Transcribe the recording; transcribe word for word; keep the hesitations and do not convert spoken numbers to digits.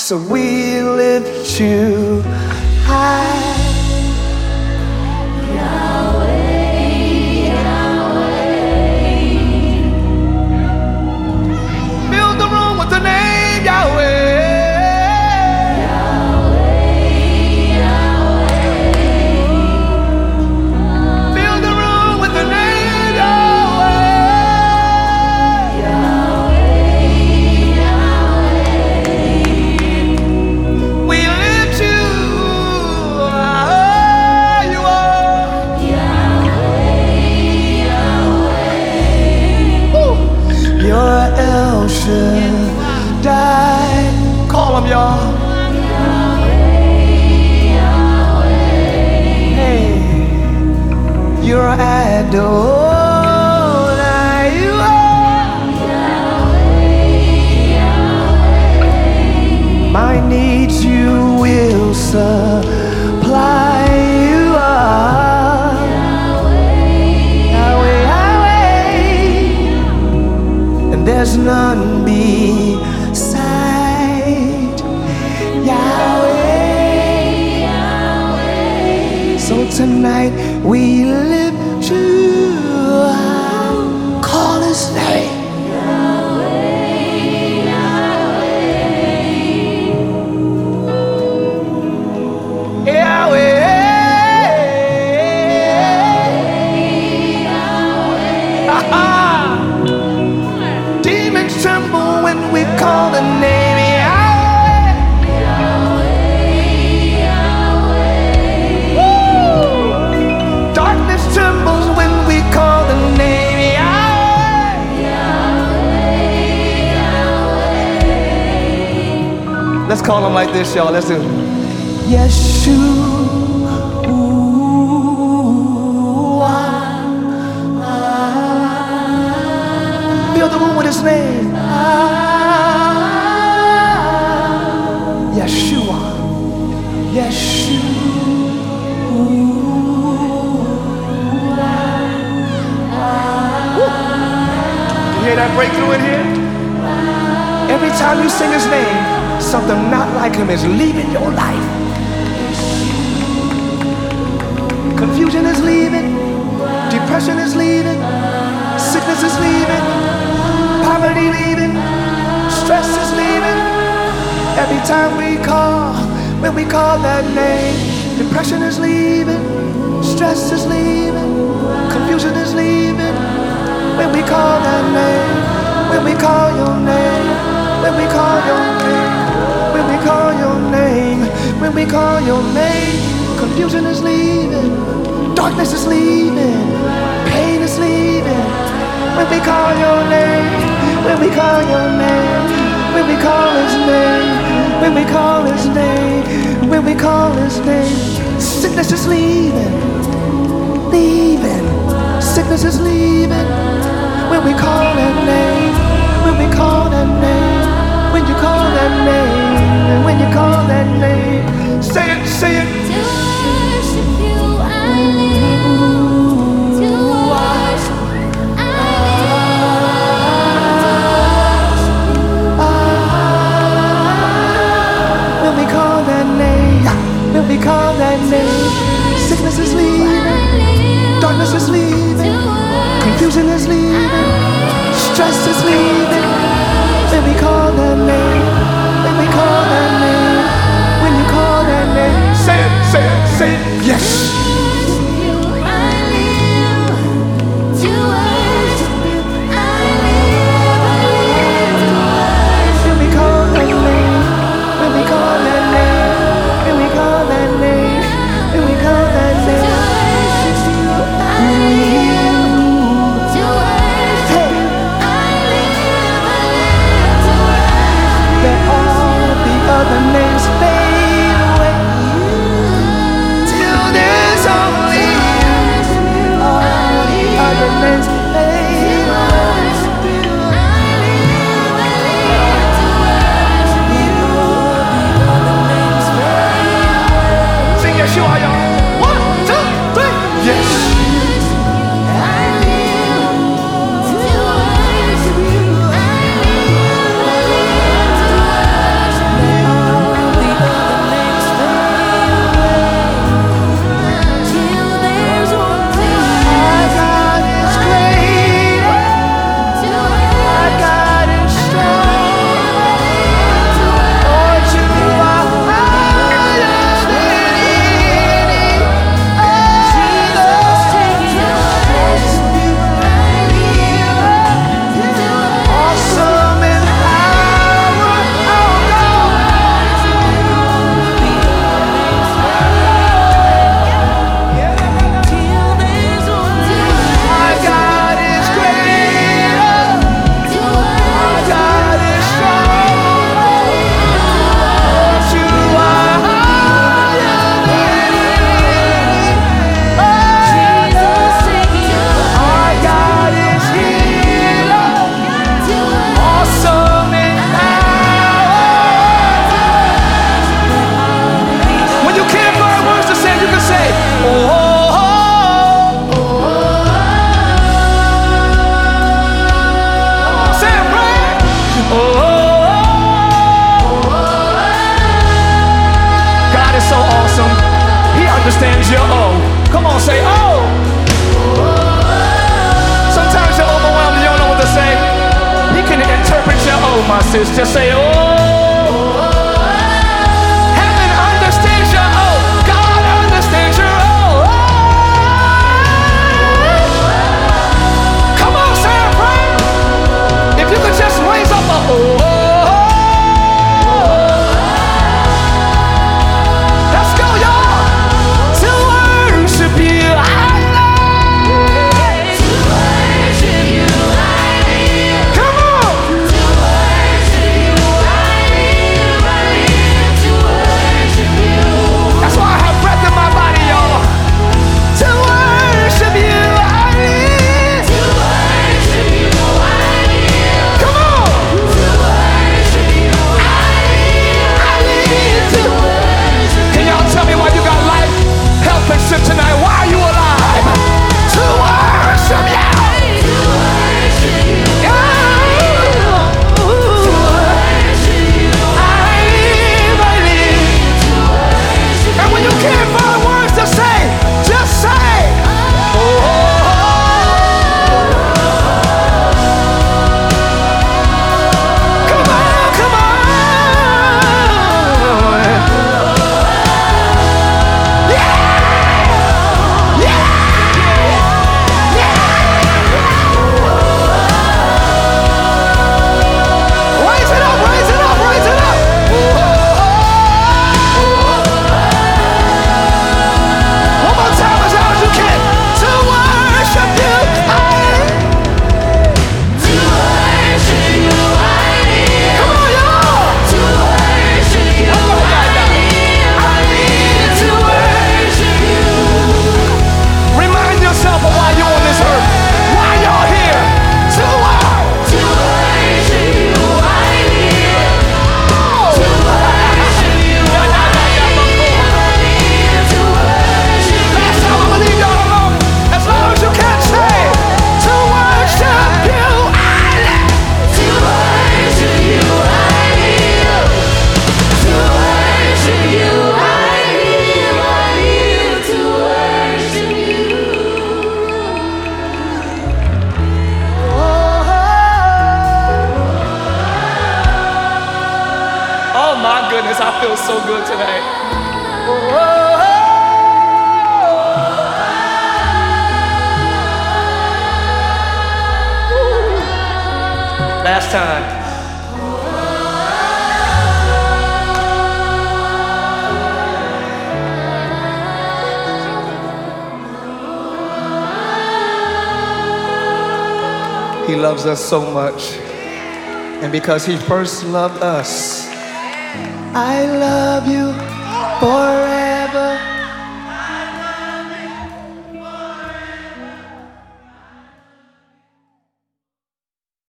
So we lift you high. The name Yahweh, Yahweh, Yahweh. Fill the room with the name Yahweh, Yahweh, Yahweh. We lift you high, you are Yahweh, Yahweh. Woo. You're El Shaddai. Call him, y'all. Yahweh, Yahweh. Hey, you're Adonai. You are Yahweh, Yahweh. My needs you will supply. You are Yahweh, Yahweh, Yahweh. And there's none beside Yahweh, Yahweh. So tonight we lift you high. Call his name. Yahweh, Yahweh. Yahweh. Demons tremble when we call the name Yahweh. Yahweh, Yahweh. Woo! Darkness trembles when we call the name Yahweh. Yahweh, Yahweh. Let's call him like this, y'all. Let's do it. Yeshua. Fill the room with his name. Yeshua, Yeshua. You hear that breakthrough in here? Every time you sing his name, something not like him is leaving your life. Confusion is leaving, depression is leaving, sickness is leaving, poverty leaving, stress is leaving. Every time we call, when we call that name, depression is leaving, stress is leaving, confusion is leaving. When we call that name, when we call your name, when we call your name, when we call your name, when we call your name, confusion is leaving, darkness is leaving, pain is leaving. When we call your name, when we call your name, when we call his name, when we call his name, when we call his name, sickness is leaving, leaving, sickness is leaving. When we call that name, when we call that name, when you call that name, when you call that name, say it, say it. To worship you, I live. To worship, I live. When we call that name, when we call that name, sickness is leaving, darkness is leaving, confusion is leaving, stress is leaving. When we call that name, when we call that name, when you call that name, say it, say it, say it, yes. To understands your oh. Come on, say oh. Sometimes you're overwhelmed, you don't know what to say. He can interpret your oh, my sis. Just say oh. Heaven understands your oh. God understands your oh. Come on, say a prayer. If you could just raise up a oh. Tonight, why are you alive? To worship you. To worship you. Yeah. To worship you. I live, I live. To worship you. And when you can't find words to say, just say, oh. Come on, come on. My goodness, I feel so good today. Last time. He loves us so much. And because he first loved us, I love you for